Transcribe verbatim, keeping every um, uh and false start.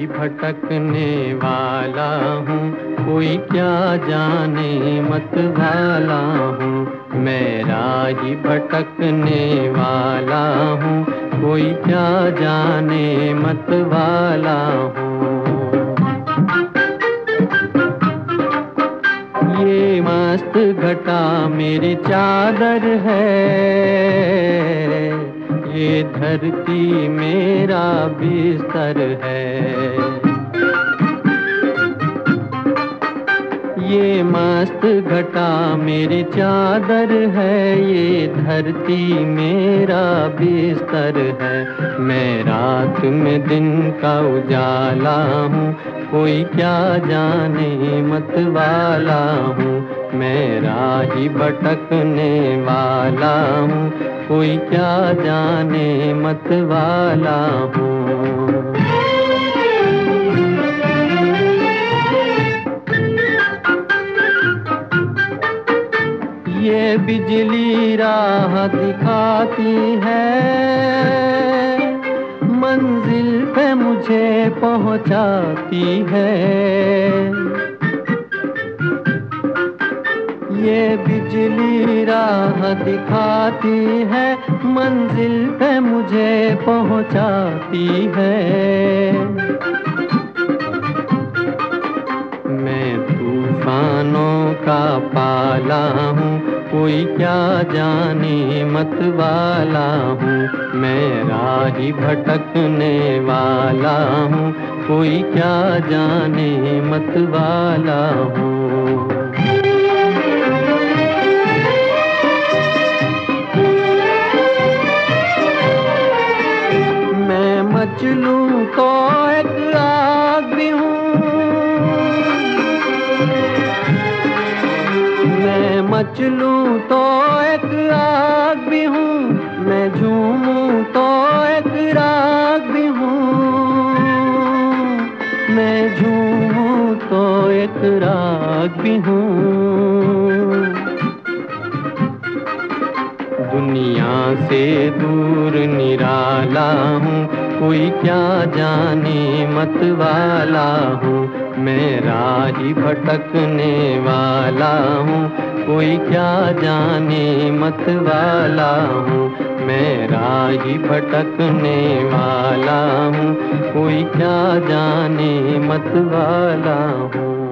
ही भटकने वाला हूँ, कोई क्या जाने मत वाला हूँ। मैं राही भटकने वाला हूँ, कोई क्या जाने मत वाला हूँ। ये मस्त घटा मेरी चादर है, ये धरती मेरा बिस्तर है। ये मस्त घटा मेरी चादर है, ये धरती मेरा बिस्तर है। मैं रात में दिन का उजाला हूँ, कोई क्या जाने मत वाला हूँ। मैं राही भटकने वाला हूँ, कोई क्या जाने मत वाला हूँ। ये बिजली राह दिखाती है, मंजिल पे मुझे पहुंचाती है। ये बिजली राह दिखाती है, मंजिल पे मुझे पहुंचाती है। मैं तूफानों का पाला हूँ, कोई क्या जाने मत वाला हूँ। मैं राही भटकने वाला हूँ, कोई क्या जाने मत वाला हूँ। मैं मचलूं तो एक आग भी हूँ, मैं मचलूं तो एक आग भी हूँ, मैं झूमूं तो एक राग भी हूँ, मैं झूमूं तो एक राग भी हूँ। दुनिया से दूर निराला हूँ, कोई क्या जाने मत वाला हूँ। मैं राही भटकने वाला हूँ, कोई क्या जाने मत वाला हूँ। मैं राही भटकने वाला हूँ, कोई क्या जाने मत वाला हूँ।